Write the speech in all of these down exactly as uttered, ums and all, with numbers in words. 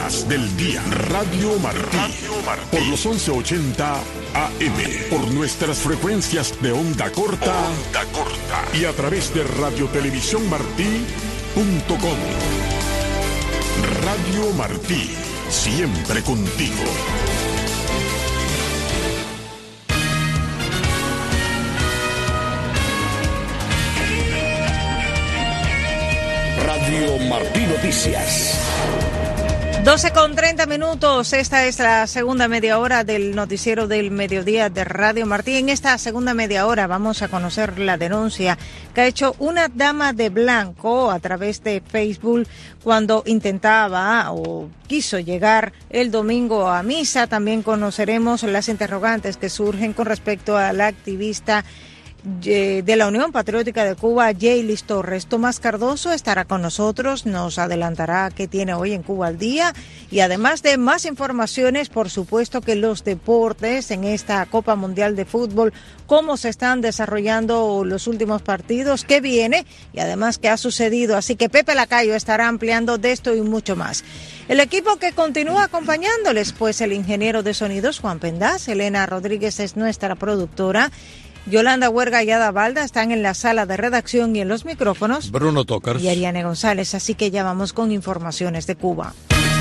noticias del día. Radio Martí. Radio Martí. Por los once ochenta A M. Por nuestras frecuencias de onda corta. Onda corta. Y a través de radio televisión martí punto com. Radio Martí. Siempre contigo. Radio Martí Noticias. doce con treinta minutos, esta es la segunda media hora del noticiero del mediodía de Radio Martí. En esta segunda media hora vamos a conocer la denuncia que ha hecho una dama de blanco a través de Facebook cuando intentaba o quiso llegar el domingo a misa. También conoceremos las interrogantes que surgen con respecto a la activista de la Unión Patriótica de Cuba, Jaylis Torres. Tomás Cardoso estará con nosotros, nos adelantará qué tiene hoy en Cuba al día y además de más informaciones, por supuesto que los deportes en esta Copa Mundial de Fútbol, cómo se están desarrollando los últimos partidos, qué viene y además qué ha sucedido. Así que Pepe Lacayo estará ampliando de esto y mucho más. El equipo que continúa acompañándoles, pues el ingeniero de sonidos Juan Pendaz, Elena Rodríguez es nuestra productora, Yolanda Huerga y Ada Balda están en la sala de redacción y en los micrófonos. Bruno Tocars. Y Ariane González, así que ya vamos con informaciones de Cuba.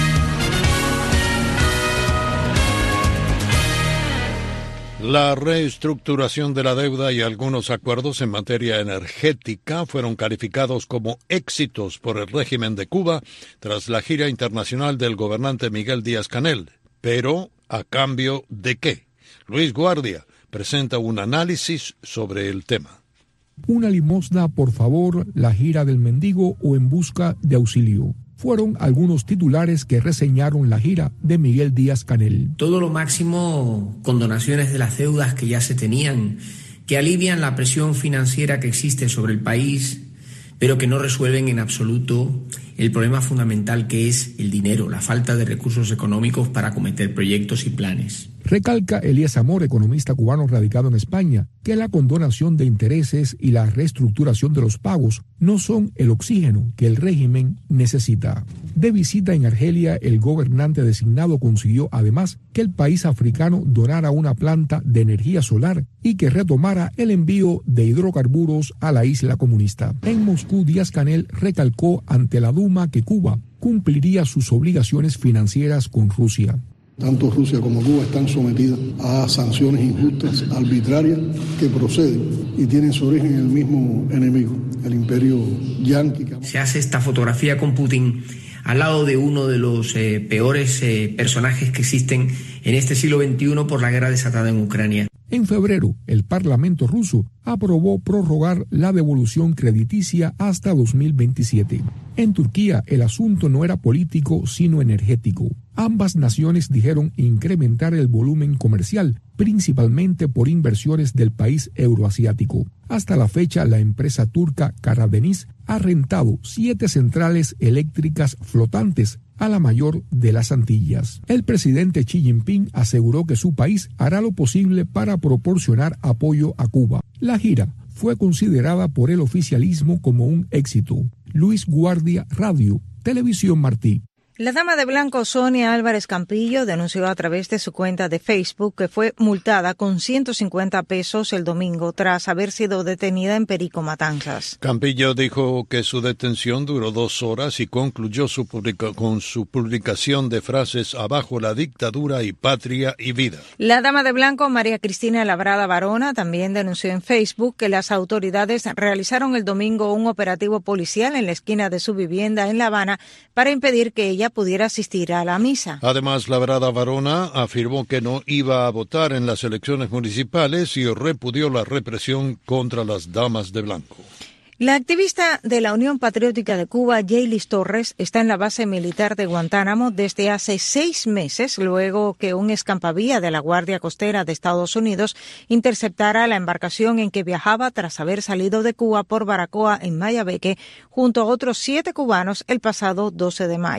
La reestructuración de la deuda y algunos acuerdos en materia energética fueron calificados como éxitos por el régimen de Cuba tras la gira internacional del gobernante Miguel Díaz-Canel. Pero, ¿a cambio de qué? Luis Guardia presenta un análisis sobre el tema. Una limosna, por favor, la gira del mendigo o en busca de auxilio. Fueron algunos titulares que reseñaron la gira de Miguel Díaz-Canel. Todo lo máximo con donaciones de las deudas que ya se tenían, que alivian la presión financiera que existe sobre el país, pero que no resuelven en absoluto el problema fundamental que es el dinero, la falta de recursos económicos para acometer proyectos y planes. Recalca Elías Amor, economista cubano radicado en España, que la condonación de intereses y la reestructuración de los pagos no son el oxígeno que el régimen necesita. De visita en Argelia, el gobernante designado consiguió además que el país africano donara una planta de energía solar y que retomara el envío de hidrocarburos a la isla comunista. En Moscú, Díaz-Canel recalcó ante la Duma que Cuba cumpliría sus obligaciones financieras con Rusia. Tanto Rusia como Cuba están sometidas a sanciones injustas, arbitrarias, que proceden y tienen su origen en el mismo enemigo, el imperio yanqui. Se hace esta fotografía con Putin al lado de uno de los eh, peores eh, personajes que existen en este siglo veintiuno por la guerra desatada en Ucrania. En febrero, el Parlamento ruso aprobó prorrogar la devolución crediticia hasta dos mil veintisiete. En Turquía, el asunto no era político, sino energético. Ambas naciones dijeron incrementar el volumen comercial, principalmente por inversiones del país euroasiático. Hasta la fecha, la empresa turca Karadeniz ha rentado siete centrales eléctricas flotantes, a la mayor de las Antillas. El presidente Xi Jinping aseguró que su país hará lo posible para proporcionar apoyo a Cuba. La gira fue considerada por el oficialismo como un éxito. Luis Guardia, Radio, Televisión Martí. La dama de blanco Sonia Álvarez Campillo denunció a través de su cuenta de Facebook que fue multada con ciento cincuenta pesos el domingo tras haber sido detenida en Perico, Matanzas. Campillo dijo que su detención duró dos horas y concluyó su publica- con su publicación de frases abajo la dictadura y patria y vida. La dama de blanco María Cristina Labrada Varona también denunció en Facebook que las autoridades realizaron el domingo un operativo policial en la esquina de su vivienda en La Habana para impedir que ella pudiera asistir a la misa. Además, Labrada Varona afirmó que no iba a votar en las elecciones municipales y repudió la represión contra las damas de blanco. La activista de la Unión Patriótica de Cuba, Jaylis Torres, está en la base militar de Guantánamo desde hace seis meses, luego que un escampavía de la Guardia Costera de Estados Unidos interceptara la embarcación en que viajaba tras haber salido de Cuba por Baracoa en Mayabeque, junto a otros siete cubanos el pasado doce de mayo.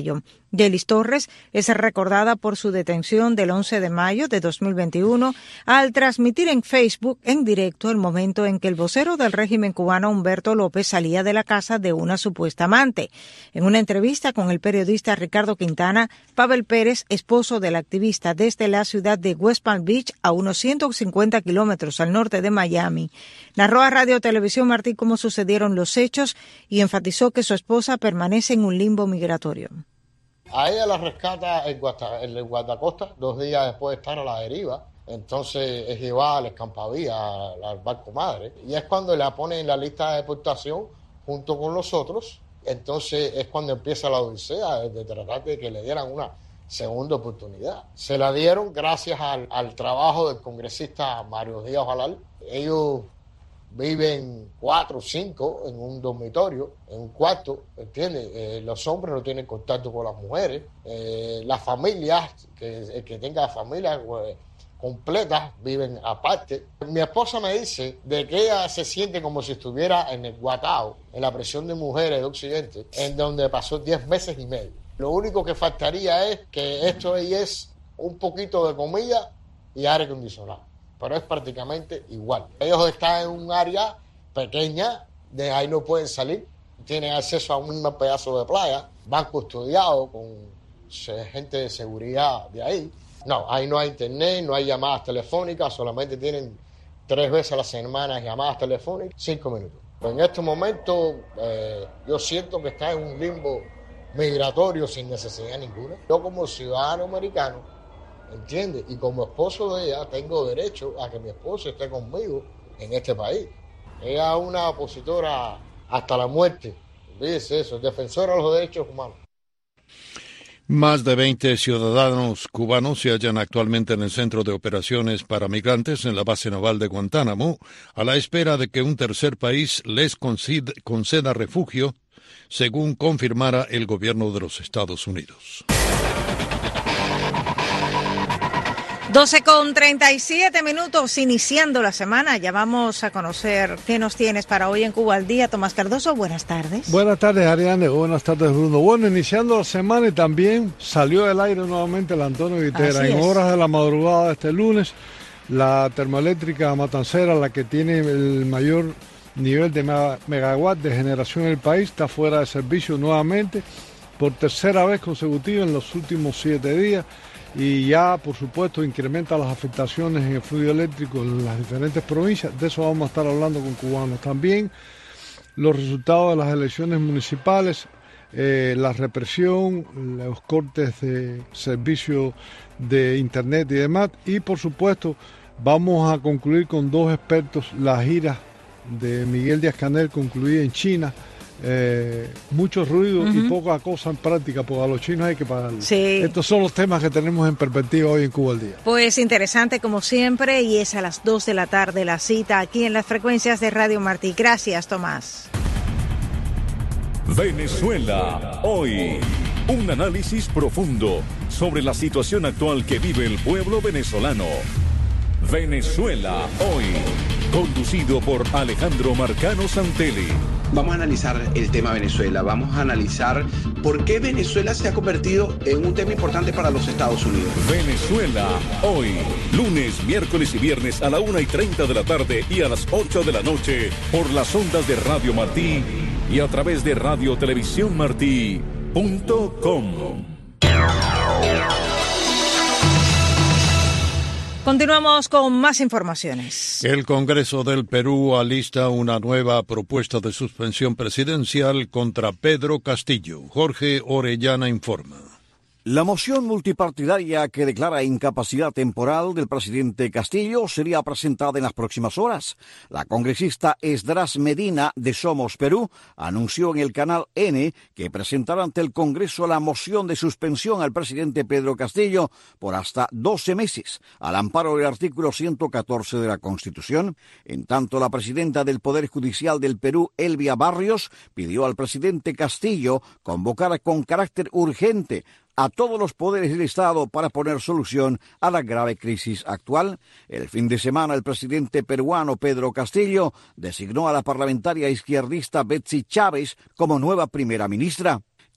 Yelis Torres es recordada por su detención del once de mayo de dos mil veintiuno al transmitir en Facebook en directo el momento en que el vocero del régimen cubano Humberto López salía de la casa de una supuesta amante. En una entrevista con el periodista Ricardo Quintana, Pavel Pérez, esposo del activista desde la ciudad de West Palm Beach, a unos ciento cincuenta kilómetros al norte de Miami, narró a Radio Televisión Martí cómo sucedieron los hechos y enfatizó que su esposa permanece en un limbo migratorio. A ella la rescata el, guarda, el guardacosta dos días después de estar a la deriva. Entonces es llevada al escampavía, al, al barco madre. Y es cuando la pone en la lista de deportación junto con los otros. Entonces es cuando empieza la odisea de tratar de que le dieran una segunda oportunidad. Se la dieron gracias al, al trabajo del congresista Mario Díaz Balart. Ellos viven cuatro o cinco en un dormitorio, en un cuarto, ¿entiendes? Eh, los hombres no tienen contacto con las mujeres. Eh, las familias, que, el que tenga familias pues, completas, viven aparte. Mi esposa me dice de que ella se siente como si estuviera en el Guatao, en la prisión de mujeres de Occidente, en donde pasó diez meses y medio. Lo único que faltaría es que esto ahí es un poquito de comida y aire acondicionado. Pero es prácticamente igual. Ellos están en un área pequeña, de ahí no pueden salir, tienen acceso a un mismo pedazo de playa, van custodiados con gente de seguridad de ahí. No, ahí no hay internet, no hay llamadas telefónicas, solamente tienen tres veces a la semana llamadas telefónicas, cinco minutos. Pero en este momento eh, yo siento que está en un limbo migratorio sin necesidad ninguna. Yo como ciudadano americano, ¿entiendes? Y como esposo de ella, tengo derecho a que mi esposo esté conmigo en este país. Ella es una opositora hasta la muerte. Olvídese eso, defensora de los derechos humanos. Más de veinte ciudadanos cubanos se hallan actualmente en el Centro de Operaciones para Migrantes en la base naval de Guantánamo, a la espera de que un tercer país les conceda refugio, según confirmara el gobierno de los Estados Unidos. doce con treinta y siete minutos, iniciando la semana. Ya vamos a conocer qué nos tienes para hoy en Cuba al Día. Tomás Cardoso, buenas tardes. Buenas tardes, Ariane. Buenas tardes, Bruno. Bueno, iniciando la semana y también salió del aire nuevamente el Antonio Guitera. En horas de la madrugada de este lunes, la termoeléctrica Matancera, la que tiene el mayor nivel de megawatt de generación en el país, está fuera de servicio nuevamente por tercera vez consecutiva en los últimos siete días. Y ya, por supuesto, incrementa las afectaciones en el fluido eléctrico en las diferentes provincias. De eso vamos a estar hablando con cubanos. También los resultados de las elecciones municipales, eh, la represión, los cortes de servicio de internet y demás. Y, por supuesto, vamos a concluir con dos expertos la gira de Miguel Díaz-Canel concluida en China. Eh, mucho ruido uh-huh. y poca cosa en práctica, porque a los chinos hay que pagarlo. Sí. Estos son los temas que tenemos en perspectiva hoy en Cuba al Día. Pues interesante como siempre, y es a las dos de la tarde la cita aquí en las frecuencias de Radio Martí. Gracias, Tomás. Venezuela hoy. Un análisis profundo sobre la situación actual que vive el pueblo venezolano. Venezuela hoy. Conducido por Alejandro Marcano Santelli. Vamos a analizar el tema Venezuela, vamos a analizar por qué Venezuela se ha convertido en un tema importante para los Estados Unidos. Venezuela hoy, lunes, miércoles y viernes a la una y treinta de la tarde y a las ocho de la noche por las ondas de Radio Martí y a través de radio televisión martí punto com. Continuamos con más informaciones. El Congreso del Perú alista una nueva propuesta de suspensión presidencial contra Pedro Castillo. Jorge Orellana informa. La moción multipartidaria que declara incapacidad temporal del presidente Castillo sería presentada en las próximas horas. La congresista Esdras Medina de Somos Perú anunció en el canal N que presentará ante el Congreso la moción de suspensión al presidente Pedro Castillo por hasta doce meses, al amparo del artículo ciento catorce de la Constitución. En tanto, la presidenta del Poder Judicial del Perú, Elvia Barrios, pidió al presidente Castillo convocar con carácter urgente a todos los poderes del Estado para poner solución a la grave crisis actual. El fin de semana, el presidente peruano Pedro Castillo designó a la parlamentaria izquierdista Betsy Chávez como nueva primera ministra.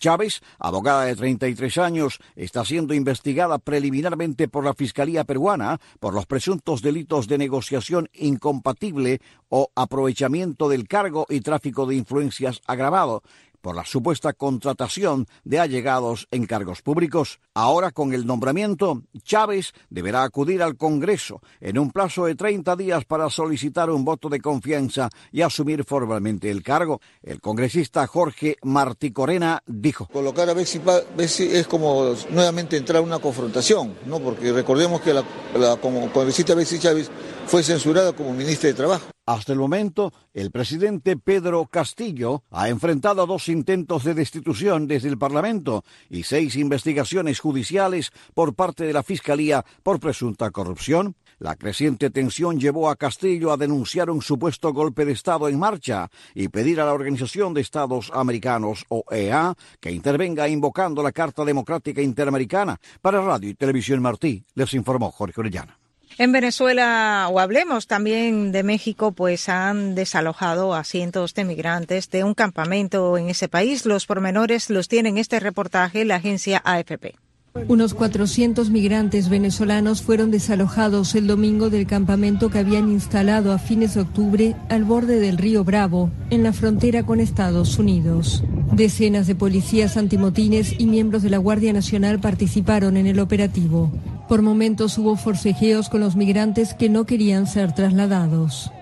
Chávez, abogada de treinta y tres años, está siendo investigada preliminarmente por la Fiscalía peruana por los presuntos delitos de negociación incompatible o aprovechamiento del cargo y tráfico de influencias agravado, por la supuesta contratación de allegados en cargos públicos. Ahora, con el nombramiento, Chávez deberá acudir al Congreso en un plazo de treinta días para solicitar un voto de confianza y asumir formalmente el cargo. El congresista Jorge Martí Corena dijo: Colocar a Betsy, Betsy es como nuevamente entrar a una confrontación, ¿no? Porque recordemos que la, la como congresista Betsy Chávez fue censurada como ministra de Trabajo. Hasta el momento, el presidente Pedro Castillo ha enfrentado dos intentos de destitución desde el Parlamento y seis investigaciones judiciales por parte de la Fiscalía por presunta corrupción. La creciente tensión llevó a Castillo a denunciar un supuesto golpe de Estado en marcha y pedir a la Organización de Estados Americanos, O E A, que intervenga invocando la Carta Democrática Interamericana. Para Radio y Televisión Martí, les informó Jorge Orellana. En Venezuela, o hablemos también de México, pues han desalojado a cientos de migrantes de un campamento en ese país. Los pormenores los tiene en este reportaje la agencia A F P. Unos cuatrocientos migrantes venezolanos fueron desalojados el domingo del campamento que habían instalado a fines de octubre al borde del río Bravo, en la frontera con Estados Unidos. Decenas de policías antimotines y miembros de la Guardia Nacional participaron en el operativo. Por momentos hubo forcejeos con los migrantes que no querían ser trasladados.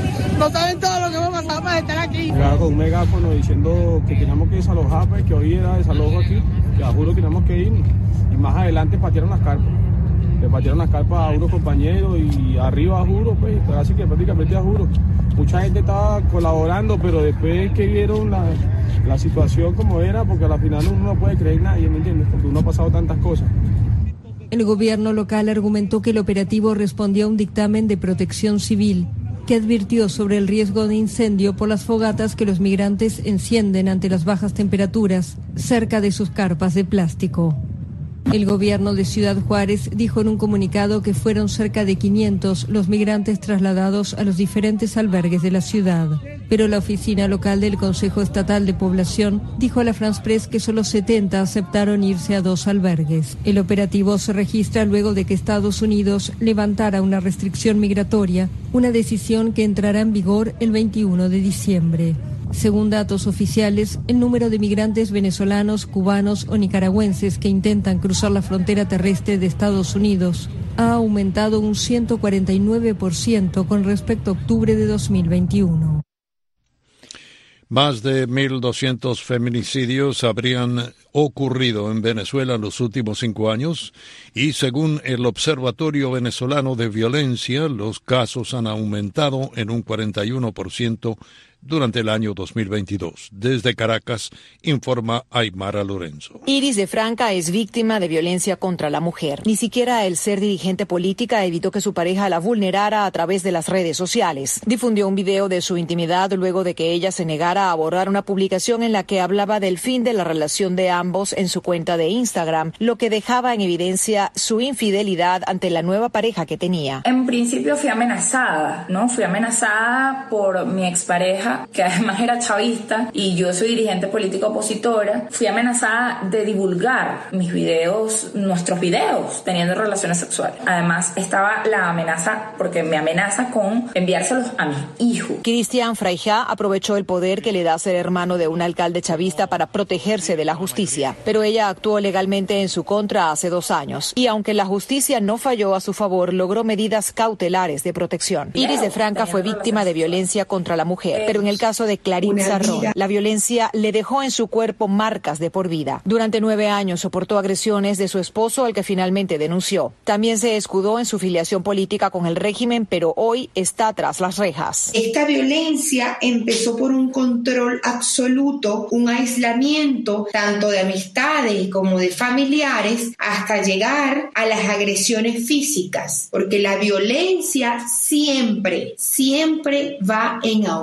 No saben todo lo que vamos a pasar para estar aquí. Llegaba con un megáfono diciendo que teníamos que desalojar, pues, que hoy era desalojo aquí, que a juro que teníamos que ir. Y más adelante patearon las carpas. Le patearon las carpas a unos compañeros y arriba a juro, pues, así que prácticamente a juro. Mucha gente estaba colaborando, pero después que vieron la, la situación como era, porque al final uno no puede creer nadie, ¿me entiendes? Porque uno ha pasado tantas cosas. El gobierno local argumentó que el operativo respondía a un dictamen de Protección Civil que advirtió sobre el riesgo de incendio por las fogatas que los migrantes encienden ante las bajas temperaturas cerca de sus carpas de plástico. El gobierno de Ciudad Juárez dijo en un comunicado que fueron cerca de quinientos los migrantes trasladados a los diferentes albergues de la ciudad. Pero la oficina local del Consejo Estatal de Población dijo a la France Press que solo setenta aceptaron irse a dos albergues. El operativo se registra luego de que Estados Unidos levantara una restricción migratoria, una decisión que entrará en vigor el veintiuno de diciembre. Según datos oficiales, el número de migrantes venezolanos, cubanos o nicaragüenses que intentan cruzar la frontera terrestre de Estados Unidos ha aumentado un ciento cuarenta y nueve por ciento con respecto a octubre de dos mil veintiuno. Más de mil doscientos feminicidios habrían ocurrido en Venezuela en los últimos cinco años y según el Observatorio Venezolano de Violencia, los casos han aumentado en un cuarenta y uno por ciento durante el año dos mil veintidós. Desde Caracas, informa Aymara Lorenzo. Iris de Franca es víctima de violencia contra la mujer. Ni siquiera el ser dirigente política evitó que su pareja la vulnerara a través de las redes sociales. Difundió un video de su intimidad luego de que ella se negara a borrar una publicación en la que hablaba del fin de la relación de ambos en su cuenta de Instagram, lo que dejaba en evidencia su infidelidad ante la nueva pareja que tenía. En principio fui amenazada, ¿no? Fui amenazada por mi expareja, que además era chavista, y yo soy dirigente política opositora. Fui amenazada de divulgar mis videos, nuestros videos, teniendo relaciones sexuales. Además, estaba la amenaza, porque me amenaza con enviárselos a mi hijo. Cristian Fraijá aprovechó el poder que le da ser hermano de un alcalde chavista para protegerse de la justicia, pero ella actuó legalmente en su contra hace dos años. Y aunque la justicia no falló a su favor, logró medidas cautelares de protección. Iris de Franca fue víctima de violencia contra la mujer, pero en el caso de Clarín Sarrón, la violencia le dejó en su cuerpo marcas de por vida. Durante nueve años soportó agresiones de su esposo, al que finalmente denunció. También se escudó en su filiación política con el régimen, pero hoy está tras las rejas. Esta violencia empezó por un control absoluto, un aislamiento tanto de amistades como de familiares, hasta llegar a las agresiones físicas, porque la violencia siempre, siempre va en aumento.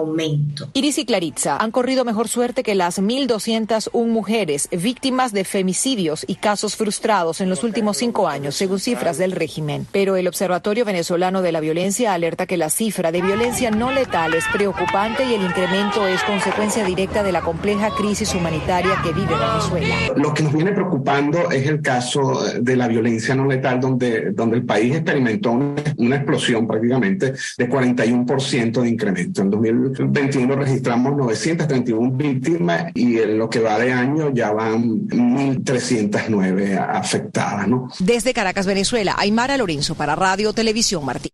distinto. Iris y Claritza han corrido mejor suerte que las mil doscientas una mujeres víctimas de femicidios y casos frustrados en los últimos cinco años, según cifras del régimen. Pero el Observatorio Venezolano de la Violencia alerta que la cifra de violencia no letal es preocupante y el incremento es consecuencia directa de la compleja crisis humanitaria que vive Venezuela. Lo que nos viene preocupando es el caso de la violencia no letal, donde, donde el país experimentó una, una explosión prácticamente de cuarenta y uno por ciento de incremento. En dos mil veintiuno registramos novecientas treinta y una víctimas y en lo que va de año ya van mil trescientos nueve afectadas, ¿no? Desde Caracas, Venezuela, Aymara Lorenzo para Radio Televisión Martí.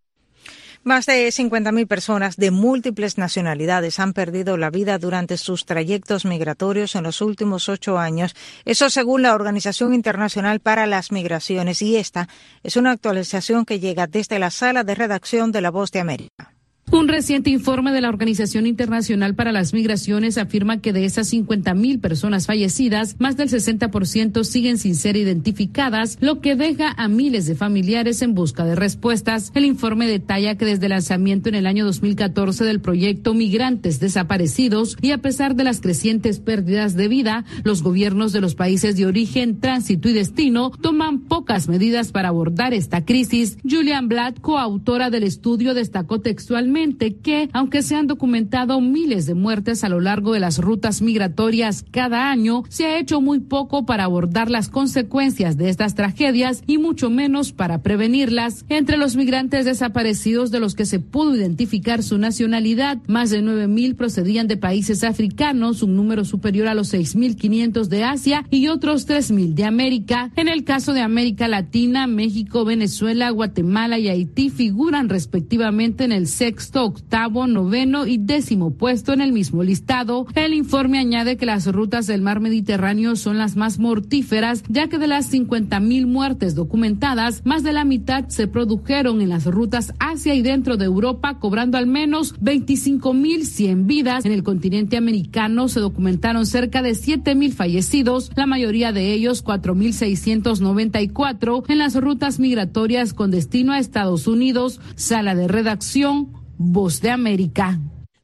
Más de cincuenta mil personas de múltiples nacionalidades han perdido la vida durante sus trayectos migratorios en los últimos ocho años. Eso según la Organización Internacional para las Migraciones. Y esta es una actualización que llega desde la sala de redacción de La Voz de América. Un reciente informe de la Organización Internacional para las Migraciones afirma que de esas cincuenta mil personas fallecidas, más del sesenta por ciento siguen sin ser identificadas, lo que deja a miles de familiares en busca de respuestas. El informe detalla que desde el lanzamiento en el año dos mil catorce del proyecto Migrantes Desaparecidos y a pesar de las crecientes pérdidas de vida, los gobiernos de los países de origen, tránsito y destino toman pocas medidas para abordar esta crisis. Julian Blatt, coautora del estudio, destacó textualmente que, aunque se han documentado miles de muertes a lo largo de las rutas migratorias cada año, se ha hecho muy poco para abordar las consecuencias de estas tragedias y mucho menos para prevenirlas. Entre los migrantes desaparecidos de los que se pudo identificar su nacionalidad, más de nueve mil procedían de países africanos, un número superior a los seis mil quinientos de Asia y otros tres mil de América. En el caso de América Latina, México, Venezuela, Guatemala y Haití figuran respectivamente en el sexto, octavo, noveno y décimo puesto en el mismo listado. El informe añade que las rutas del mar Mediterráneo son las más mortíferas, ya que de las cincuenta mil muertes documentadas, más de la mitad se produjeron en las rutas hacia y dentro de Europa, cobrando al menos veinticinco mil cien vidas. En el continente americano se documentaron cerca de siete mil fallecidos, la mayoría de ellos, cuatro mil seiscientos noventa y cuatro, en las rutas migratorias con destino a Estados Unidos. Sala de redacción, Voz de América.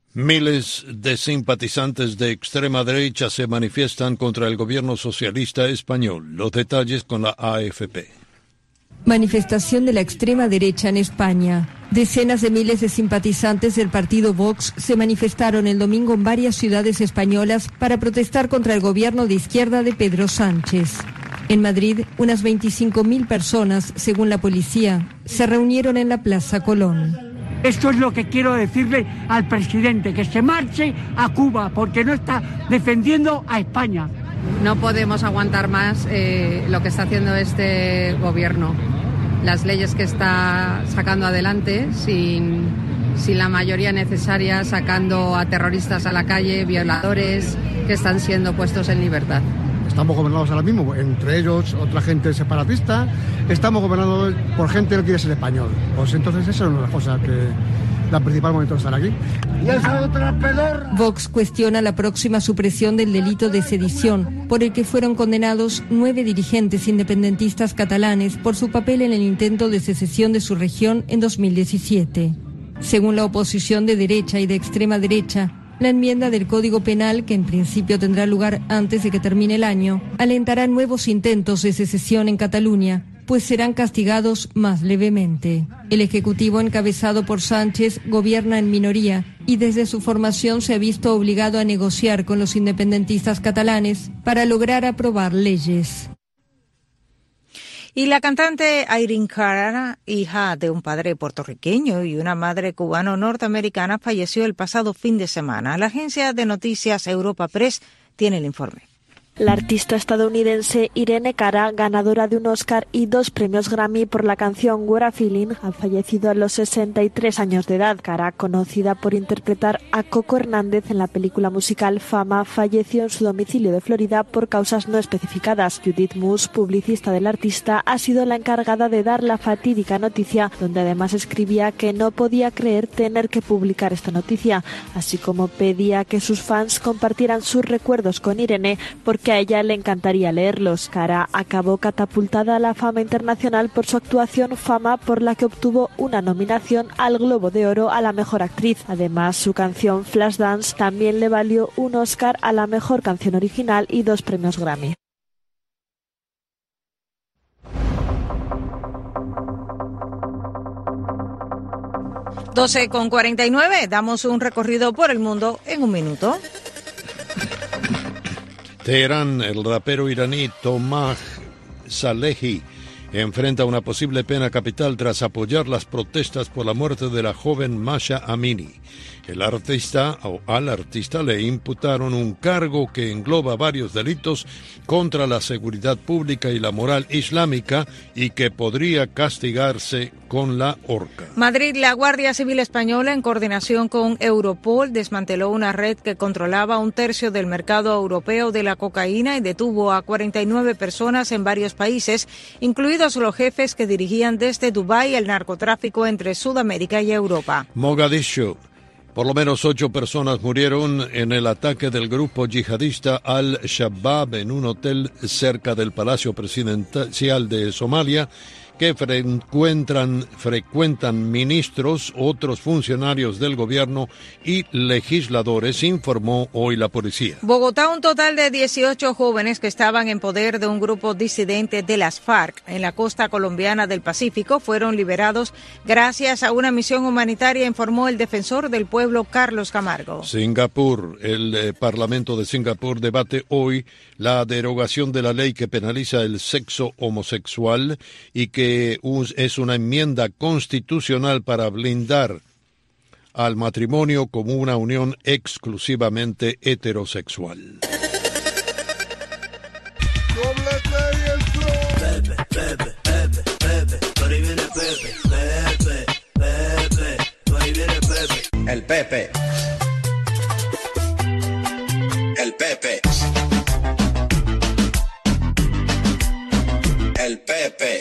Miles de simpatizantes de extrema derecha se manifiestan contra el gobierno socialista español. Los detalles con la A F P. Manifestación de la extrema derecha en España. Decenas de miles de simpatizantes del partido Vox se manifestaron el domingo en varias ciudades españolas para protestar contra el gobierno de izquierda de Pedro Sánchez. En Madrid, unas veinticinco mil personas, según la policía, se reunieron en la Plaza Colón. Esto es lo que quiero decirle al presidente, que se marche a Cuba, porque no está defendiendo a España. No podemos aguantar más eh, lo que está haciendo este gobierno, las leyes que está sacando adelante sin, sin la mayoría necesaria, sacando a terroristas a la calle, violadores que están siendo puestos en libertad. Estamos gobernados ahora mismo, entre ellos otra gente separatista, estamos gobernados por gente que no quiere ser español. Pues entonces esa es una de las cosas que la principal momento de estar aquí. Vox cuestiona la próxima supresión del delito de sedición, por el que fueron condenados nueve dirigentes independentistas catalanes por su papel en el intento de secesión de su región en dos mil diecisiete. Según la oposición de derecha y de extrema derecha, la enmienda del Código Penal, que en principio tendrá lugar antes de que termine el año, alentará nuevos intentos de secesión en Cataluña, pues serán castigados más levemente. El Ejecutivo, encabezado por Sánchez, gobierna en minoría y desde su formación se ha visto obligado a negociar con los independentistas catalanes para lograr aprobar leyes. Y la cantante Irene Cara, hija de un padre puertorriqueño y una madre cubano-norteamericana, falleció el pasado fin de semana. La agencia de noticias Europa Press tiene el informe. La artista estadounidense Irene Cara, ganadora de un Oscar y dos premios Grammy por la canción What a Feeling, ha fallecido a los sesenta y tres años de edad. Cara, conocida por interpretar a Coco Hernández en la película musical Fama, falleció en su domicilio de Florida por causas no especificadas. Judith Moose, publicista del artista, ha sido la encargada de dar la fatídica noticia, donde además escribía que no podía creer tener que publicar esta noticia, así como pedía que sus fans compartieran sus recuerdos con Irene porque que a ella le encantaría leerlos. Cara acabó catapultada a la fama internacional por su actuación, fama por la que obtuvo una nominación al Globo de Oro a la mejor actriz. Además, su canción Flashdance también le valió un Oscar a la mejor canción original y dos premios Grammy. doce con cuarenta y nueve, damos un recorrido por el mundo en un minuto. Teherán, el rapero iraní Tomaj Salehi enfrenta una posible pena capital tras apoyar las protestas por la muerte de la joven Masha Amini. El artista o al artista le imputaron un cargo que engloba varios delitos contra la seguridad pública y la moral islámica y que podría castigarse con la horca. Madrid, la Guardia Civil Española, en coordinación con Europol, desmanteló una red que controlaba un tercio del mercado europeo de la cocaína y detuvo a cuarenta y nueve personas en varios países, incluidos los jefes que dirigían desde Dubái el narcotráfico entre Sudamérica y Europa. Mogadiscio. Por lo menos ocho personas murieron en el ataque del grupo yihadista Al-Shabaab en un hotel cerca del Palacio Presidencial de Somalia, que frecuentan, frecuentan ministros, otros funcionarios del gobierno y legisladores, informó hoy la policía. Bogotá, un total de dieciocho jóvenes que estaban en poder de un grupo disidente de las FARC en la costa colombiana del Pacífico fueron liberados gracias a una misión humanitaria, informó el defensor del pueblo Carlos Camargo. Singapur, el eh, Parlamento de Singapur debate hoy la derogación de la ley que penaliza el sexo homosexual y que es una enmienda constitucional para blindar al matrimonio como una unión exclusivamente heterosexual. El Pepe. El Pepe. El Pepe.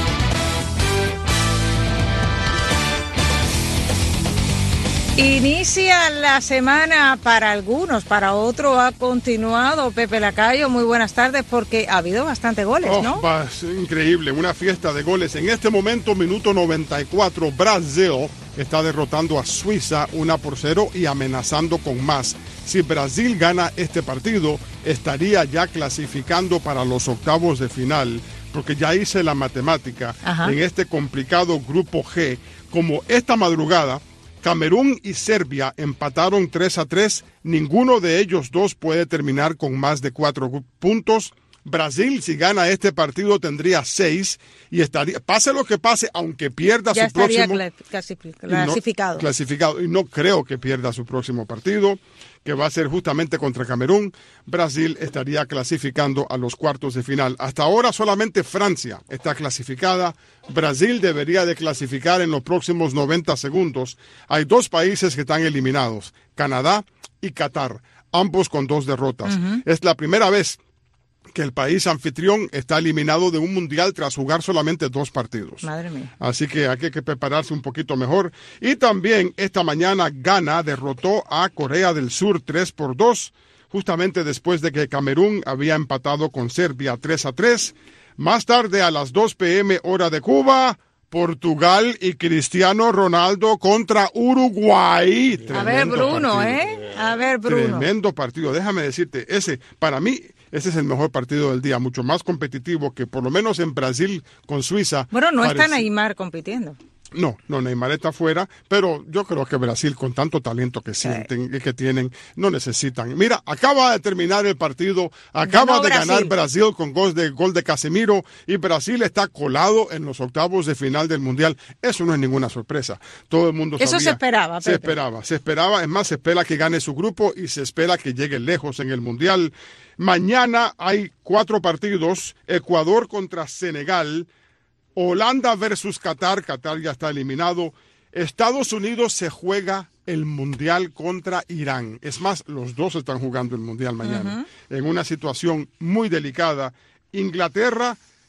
Inicia la semana para algunos, para otros ha continuado. Pepe Lacayo, muy buenas tardes, porque ha habido bastante goles, oh, ¿no? Va, es increíble, una fiesta de goles. En este momento, minuto noventa y cuatro, Brasil está derrotando a Suiza una por cero y amenazando con más. Si Brasil gana este partido, estaría ya clasificando para los octavos de final, porque ya hice la matemática. Ajá. En este complicado grupo G, como esta madrugada, Camerún y Serbia empataron tres a tres. Ninguno de ellos dos puede terminar con más de cuatro puntos. Brasil, si gana este partido, tendría seis y estaría, pase lo que pase, aunque pierda ya su próximo... clasificado. No, clasificado. Y no creo que pierda su próximo partido, que va a ser justamente contra Camerún. Brasil estaría clasificando a los cuartos de final. Hasta ahora solamente Francia está clasificada. Brasil debería de clasificar en los próximos noventa segundos. Hay dos países que están eliminados, Canadá y Qatar, ambos con dos derrotas. Uh-huh. Es la primera vez que el país anfitrión está eliminado de un mundial tras jugar solamente dos partidos. Madre mía. Así que hay que prepararse un poquito mejor. Y también esta mañana Ghana derrotó a Corea del Sur tres por dos, justamente después de que Camerún había empatado con Serbia tres a tres. Más tarde, a las dos pe eme hora de Cuba, Portugal y Cristiano Ronaldo contra Uruguay. Tremendo a ver, Bruno, partido. ¿eh? A ver, Bruno. Tremendo partido. Déjame decirte, ese, para mí, ese es el mejor partido del día, mucho más competitivo que por lo menos en Brasil con Suiza. Bueno, no parece... está Neymar compitiendo. No, no, Neymar está fuera, pero yo creo que Brasil, con tanto talento que sienten y que tienen, no necesitan. Mira, acaba de terminar el partido, acaba no, de Brasil. ganar Brasil con gol de, gol de Casemiro y Brasil está colado en los octavos de final del Mundial. Eso no es ninguna sorpresa. Todo el mundo sabía. Eso se esperaba, Pepe. Se esperaba, se esperaba. Es más, se espera que gane su grupo y se espera que llegue lejos en el Mundial. Mañana hay cuatro partidos, Ecuador contra Senegal, Holanda versus Qatar, Qatar ya está eliminado. Estados Unidos se juega el Mundial contra Irán. Es más, los dos están jugando el Mundial mañana. Uh-huh. En una situación muy delicada. Inglaterra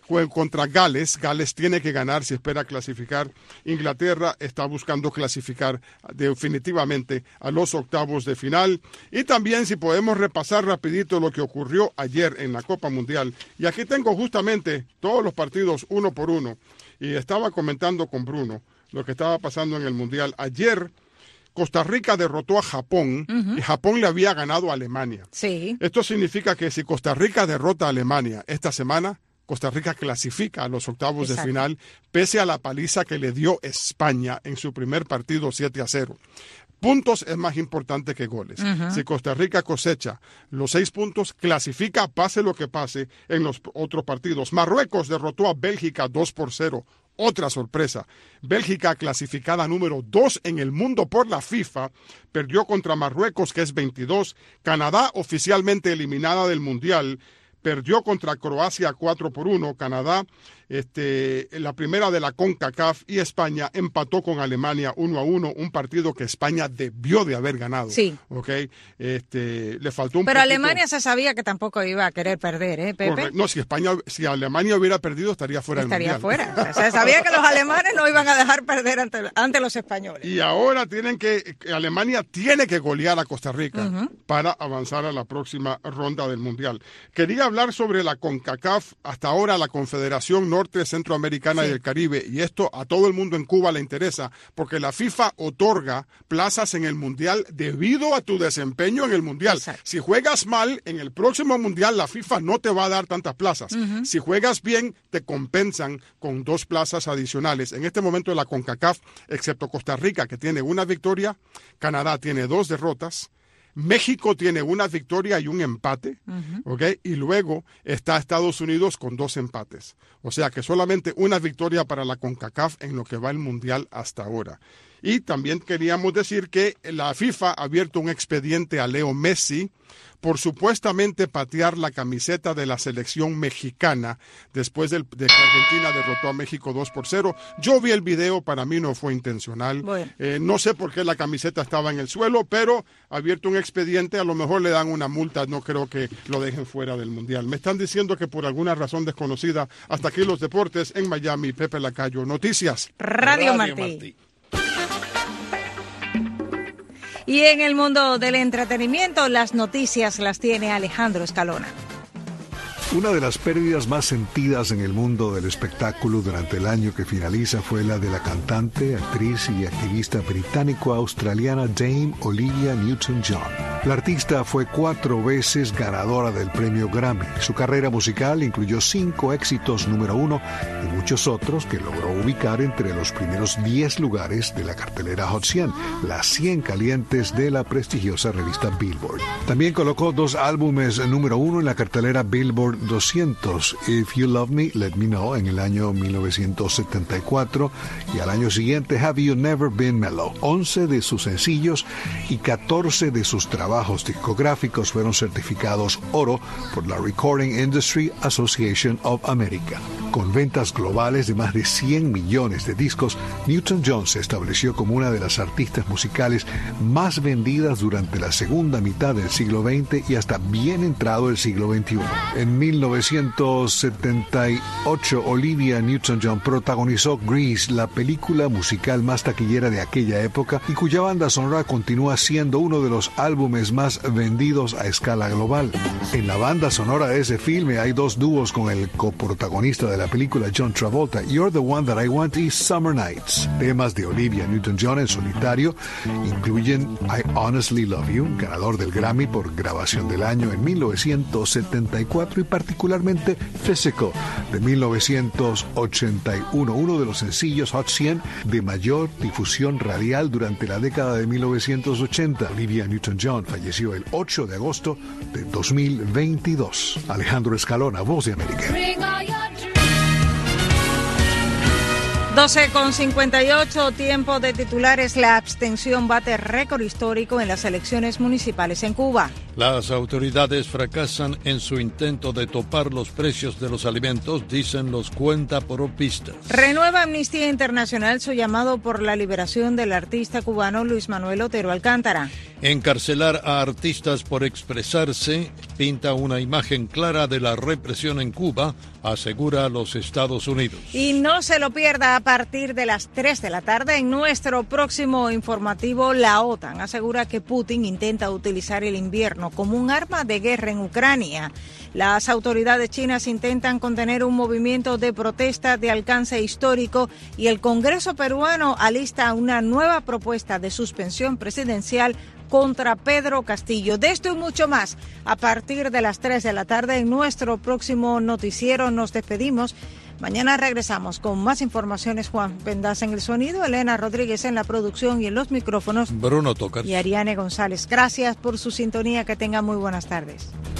juega contra Gales. Gales tiene que ganar si espera clasificar. Inglaterra está buscando clasificar definitivamente a los octavos de final. Y también, si podemos repasar rapidito lo que ocurrió ayer en la Copa Mundial. Y aquí tengo justamente todos los partidos uno por uno. Y estaba comentando con Bruno lo que estaba pasando en el Mundial. Ayer Costa Rica derrotó a Japón, uh-huh. y Japón le había ganado a Alemania. Sí. Esto significa que si Costa Rica derrota a Alemania esta semana, Costa Rica clasifica a los octavos Exacto. de final, pese a la paliza que le dio España en su primer partido siete a cero. Puntos es más importante que goles. Uh-huh. Si Costa Rica cosecha los seis puntos, clasifica, pase lo que pase, en los otros partidos. Marruecos derrotó a Bélgica dos por cero. Otra sorpresa. Bélgica, clasificada número dos en el mundo por la FIFA, perdió contra Marruecos, que es veintidós. Canadá, oficialmente eliminada del Mundial, perdió contra Croacia cuatro por uno. Canadá, este, la primera de la CONCACAF, y España empató con Alemania uno a uno, un partido que España debió de haber ganado. Sí. Okay. Este, le faltó un Pero poquito... Alemania se sabía que tampoco iba a querer perder, ¿eh, Pepe? Correcto. No, si España, si Alemania hubiera perdido, estaría fuera estaría del Mundial. Estaría fuera. O sea, se sabía que los alemanes no iban a dejar perder ante, ante los españoles. Y ahora tienen que, Alemania tiene que golear a Costa Rica uh-huh. para avanzar a la próxima ronda del Mundial. Quería hablar sobre la CONCACAF, hasta ahora la Confederación Norte Centroamericana sí. y del Caribe, y esto a todo el mundo en Cuba le interesa, porque la FIFA otorga plazas en el Mundial debido a tu desempeño en el Mundial. Exacto. Si juegas mal, en el próximo Mundial la FIFA no te va a dar tantas plazas. Uh-huh. Si juegas bien, te compensan con dos plazas adicionales. En este momento la CONCACAF, excepto Costa Rica, que tiene una victoria, Canadá tiene dos derrotas, México tiene una victoria y un empate, uh-huh. ¿okay? Y luego está Estados Unidos con dos empates. O sea que solamente una victoria para la CONCACAF en lo que va el Mundial hasta ahora. Y también queríamos decir que la FIFA ha abierto un expediente a Leo Messi por supuestamente patear la camiseta de la selección mexicana después del, de que Argentina derrotó a México dos por cero. Yo vi el video, para mí no fue intencional. Bueno. Eh, no sé por qué la camiseta estaba en el suelo, pero ha abierto un expediente, a lo mejor le dan una multa, no creo que lo dejen fuera del Mundial. Me están diciendo que por alguna razón desconocida, hasta aquí los deportes en Miami. Pepe Lacayo, Noticias Radio, Radio Martí. Martí. Y en el mundo del entretenimiento, las noticias las tiene Alejandro Escalona. Una de las pérdidas más sentidas en el mundo del espectáculo durante el año que finaliza fue la de la cantante, actriz y activista británico-australiana Dame Olivia Newton-John. La artista fue cuatro veces ganadora del premio Grammy. Su carrera musical incluyó cinco éxitos número uno y muchos otros que logró ubicar entre los primeros diez lugares de la cartelera Hot cien, las cien calientes de la prestigiosa revista Billboard. También colocó dos álbumes número uno en la cartelera Billboard doscientos, If You Love Me, Let Me Know, en el año mil novecientos setenta y cuatro, y al año siguiente Have You Never Been Mellow. once de sus sencillos y catorce de sus trabajos discográficos fueron certificados oro por la Recording Industry Association of America. Con ventas globales de más de cien millones de discos, Newton-John se estableció como una de las artistas musicales más vendidas durante la segunda mitad del siglo veinte y hasta bien entrado el siglo veintiuno. En mil novecientos setenta y ocho, Olivia Newton-John protagonizó Grease, la película musical más taquillera de aquella época y cuya banda sonora continúa siendo uno de los álbumes más vendidos a escala global. En la banda sonora de ese filme hay dos dúos con el coprotagonista de la película, John Travolta, You're the One That I Want y Summer Nights. Temas de Olivia Newton-John en solitario incluyen I Honestly Love You, ganador del Grammy por grabación del año en mil novecientos setenta y cuatro, y particularmente Physical de mil novecientos ochenta y uno, uno de los sencillos Hot cien de mayor difusión radial durante la década de mil novecientos ochenta. Olivia Newton-John falleció el ocho de agosto de dos mil veintidós. Alejandro Escalona, Voz de América. doce con cincuenta y ocho, tiempo de titulares. La abstención bate récord histórico en las elecciones municipales en Cuba. Las autoridades fracasan en su intento de topar los precios de los alimentos, dicen los cuentapropistas. Renueva Amnistía Internacional su llamado por la liberación del artista cubano Luis Manuel Otero Alcántara. Encarcelar a artistas por expresarse pinta una imagen clara de la represión en Cuba, asegura los Estados Unidos. Y no se lo pierda a partir de las tres de la tarde en nuestro próximo informativo. La OTAN asegura que Putin intenta utilizar el invierno como un arma de guerra en Ucrania. Las autoridades chinas intentan contener un movimiento de protesta de alcance histórico y el Congreso peruano alista una nueva propuesta de suspensión presidencial contra Pedro Castillo. De esto y mucho más a partir de las tres de la tarde en nuestro próximo noticiero. Nos despedimos. Mañana regresamos con más informaciones. Juan Pendas en el sonido, Elena Rodríguez en la producción y en los micrófonos, Bruno Tocar y Ariane González. Gracias por su sintonía. Que tengan muy buenas tardes.